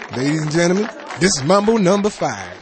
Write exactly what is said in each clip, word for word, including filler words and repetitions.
Ladies and gentlemen, this is Mambo number five.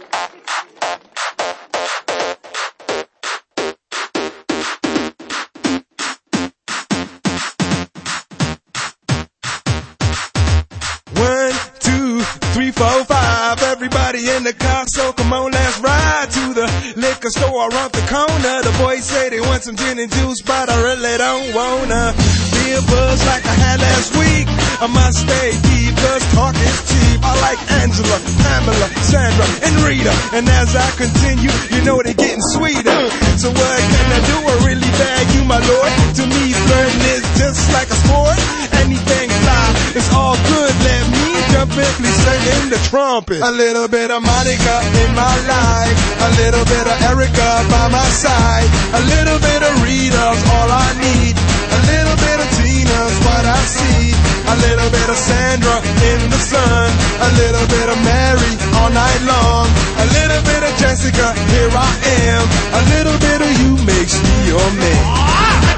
One, two, three, four, five. Everybody in the car, so come on, let's ride to the liquor store around the corner. The boys say they want some gin and juice, but I really don't wanna be a buzz like I had last week. I must stay deep, cause talk is cheap. I like Angela, Pamela, Sandra, and Rita. And as I continue, you know they're getting sweeter. So what can I do? I really bag you, my lord. To me, flirting is just like a sport. Anything fly, it's all good. Let me jump in, please sing in the trumpet. A little bit of Monica in my life, a little bit of Erica by my side, a little bit of Rita's all I need, a little bit of Tina's what I see, a little bit of Sandra in the sun, a little bit of Mary all night long, a little bit of Jessica, here I am, a little bit of you makes me your man.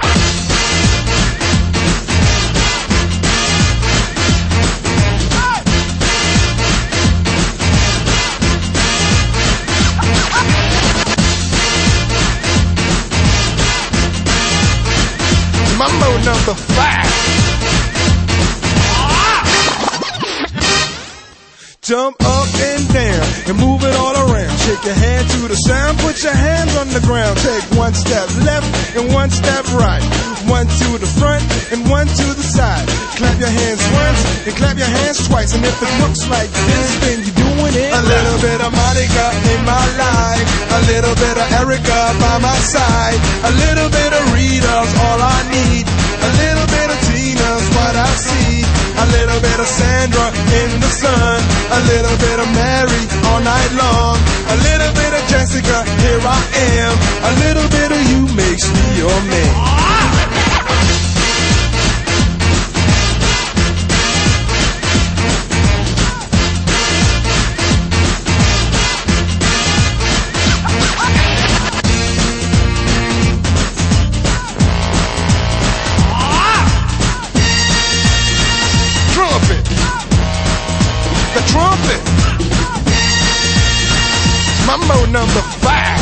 Mambo number five. Jump up and down and move it all around. Shake your hand to the sound, put your hands on the ground. Take one step left and one step right. One to the front and one to the side. Clap your hands once and clap your hands twice. And if it looks like this, then you're doing it. A little bit of Monica in my life, a little bit of Erica by my side, a little bit of Rita's all I need, a little bit of Tina's what I see, a little bit of Sandra in the sun, a little bit of Mary all night long, a little bit of Jessica, here I am, a little bit of you makes me your man. The trumpet. Mambo number five.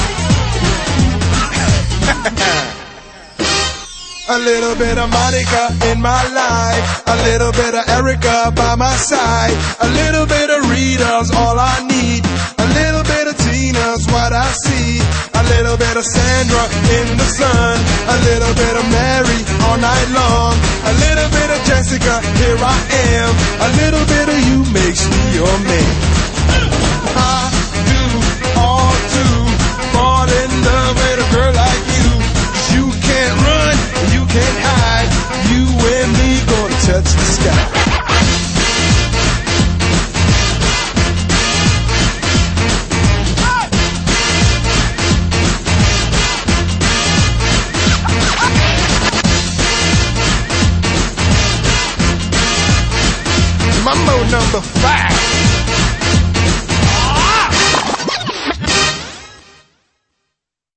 A little bit of Monica in my life, a little bit of Erica by my side, a little bit of Rita's all I need, a little bit of Tina's what I see, a little bit of Sandra in the sun, a little bit of Mary all night long, a little bit of Jessica, here I am, a little bit of you makes me your man. I do all to fall in love with a girl like you. You can't run, you can't hide, you and me gonna touch the sky. Mambo number five.